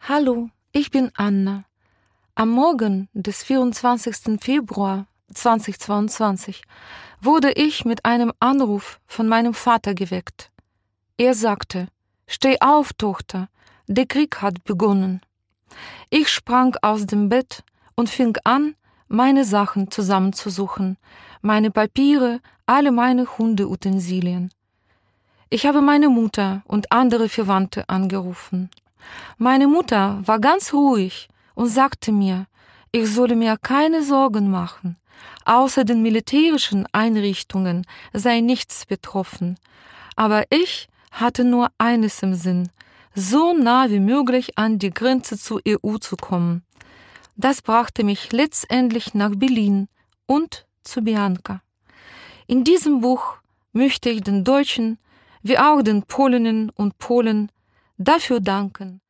Hallo, ich bin Anna. Am Morgen des 24. Februar 2022 wurde ich mit einem Anruf von meinem Vater geweckt. Er sagte: „Steh auf, Tochter, der Krieg hat begonnen." Ich sprang aus dem Bett und fing an, meine Sachen zusammenzusuchen, meine Papiere, alle meine Hundeutensilien. Ich habe meine Mutter und andere Verwandte angerufen. Meine Mutter war ganz ruhig und sagte mir, ich solle mir keine Sorgen machen. Außer den militärischen Einrichtungen sei nichts betroffen. Aber ich hatte nur eines im Sinn: so nah wie möglich an die Grenze zur EU zu kommen. Das brachte mich letztendlich nach Berlin und zu Bianca. In diesem Buch möchte ich den Deutschen wie auch den Polinnen und Polen dafür danken,